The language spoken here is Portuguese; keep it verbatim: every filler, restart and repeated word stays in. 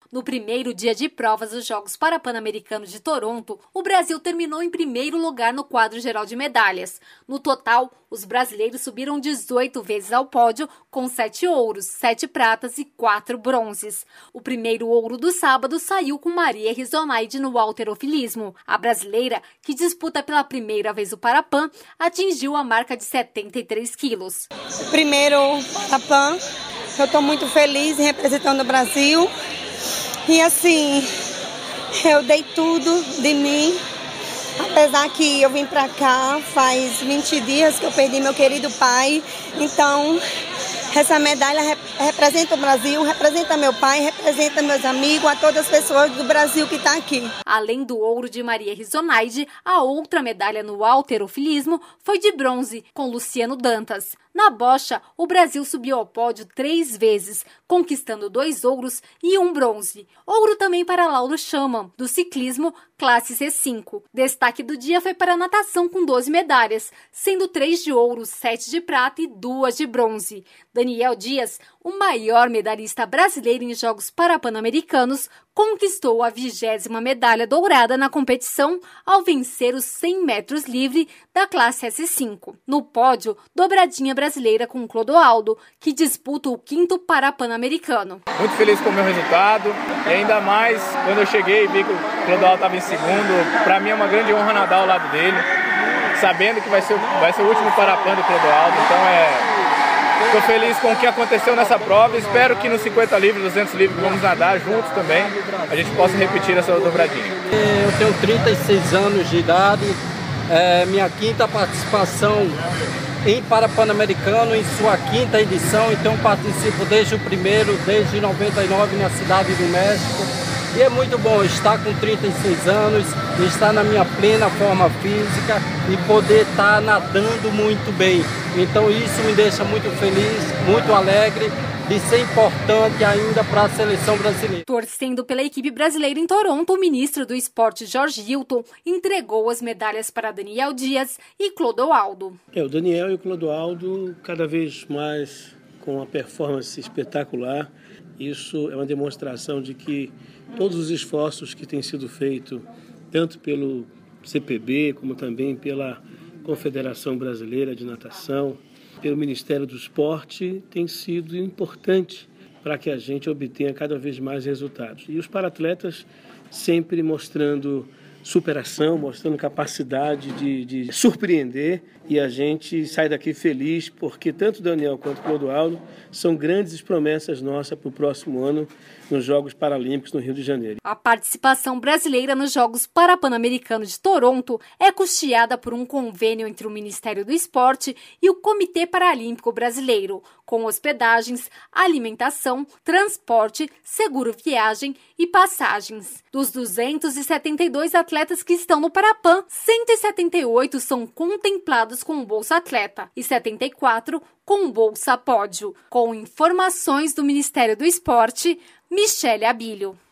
No primeiro dia de provas dos Jogos Parapan-Americanos de Toronto, o Brasil terminou em primeiro lugar no quadro geral de medalhas. No total, os brasileiros subiram dezoito vezes ao pódio, com sete ouros, sete pratas e quatro bronzes. O primeiro ouro do sábado saiu com Maria Rizonaide no halterofilismo. A brasileira, que disputa pela primeira vez o Parapan, atingiu a marca de setenta e três quilos. Primeiro Parapan, eu estou muito feliz em representando o Brasil. E assim, eu dei tudo de mim, apesar que eu vim para cá faz vinte dias que eu perdi meu querido pai. Então, essa medalha rep- representa o Brasil, representa meu pai, representa meus amigos, a todas as pessoas do Brasil que estão aqui. Além do ouro de Maria Rizonaide, a outra medalha no halterofilismo foi de bronze, com Luciano Dantas. Na bocha, o Brasil subiu ao pódio três vezes, conquistando dois ouros e um bronze. Ouro também para Lauro Schamann, do ciclismo classe C cinco. Destaque do dia foi para a natação com doze medalhas, sendo três de ouro, sete de prata e duas de bronze. Daniel Dias, o maior medalhista brasileiro em Jogos Parapan-Americanos, conquistou a vigésima medalha dourada na competição ao vencer os cem metros livre da classe S cinco. No pódio, dobradinha brasileira com Clodoaldo, que disputa o quinto Parapan-Americano. Muito feliz com o meu resultado e ainda mais quando eu cheguei e vi que o Clodoaldo estava em segundo. Para mim é uma grande honra nadar ao lado dele, sabendo que vai ser, vai ser o último Parapan do Clodoaldo. Então é... Estou feliz com o que aconteceu nessa prova. Espero que nos cinquenta livres, duzentos livres, vamos nadar juntos também, a gente possa repetir essa dobradinha. Eu tenho trinta e seis anos de idade, é minha quinta participação em Parapan-Americano, em sua quinta edição, então participo desde o primeiro, desde noventa e nove na Cidade do México. E é muito bom estar com trinta e seis anos, estar na minha plena forma física e poder estar nadando muito bem. Então isso me deixa muito feliz, muito alegre de ser importante ainda para a seleção brasileira. Torcendo pela equipe brasileira em Toronto, o ministro do Esporte, Jorge Hilton, entregou as medalhas para Daniel Dias e Clodoaldo. É, o Daniel e o Clodoaldo cada vez mais com uma performance espetacular. Isso é uma demonstração de que todos os esforços que têm sido feitos, tanto pelo C P B, como também pela Confederação Brasileira de Natação, pelo Ministério do Esporte, tem sido importante para que a gente obtenha cada vez mais resultados. E os paratletas sempre mostrando superação, mostrando capacidade de, de surpreender, e a gente sai daqui feliz porque tanto o Daniel quanto o Clodoaldo são grandes promessas nossas para o próximo ano nos Jogos Paralímpicos no Rio de Janeiro. A participação brasileira nos Jogos Parapan-Americanos de Toronto é custeada por um convênio entre o Ministério do Esporte e o Comitê Paralímpico Brasileiro, com hospedagens, alimentação, transporte, seguro-viagem e passagens. Dos duzentos e setenta e dois atletas que estão no Parapan, cento e setenta e oito são contemplados com Bolsa Atleta e setenta e quatro com Bolsa Pódio. Com informações do Ministério do Esporte, Michele Abílio.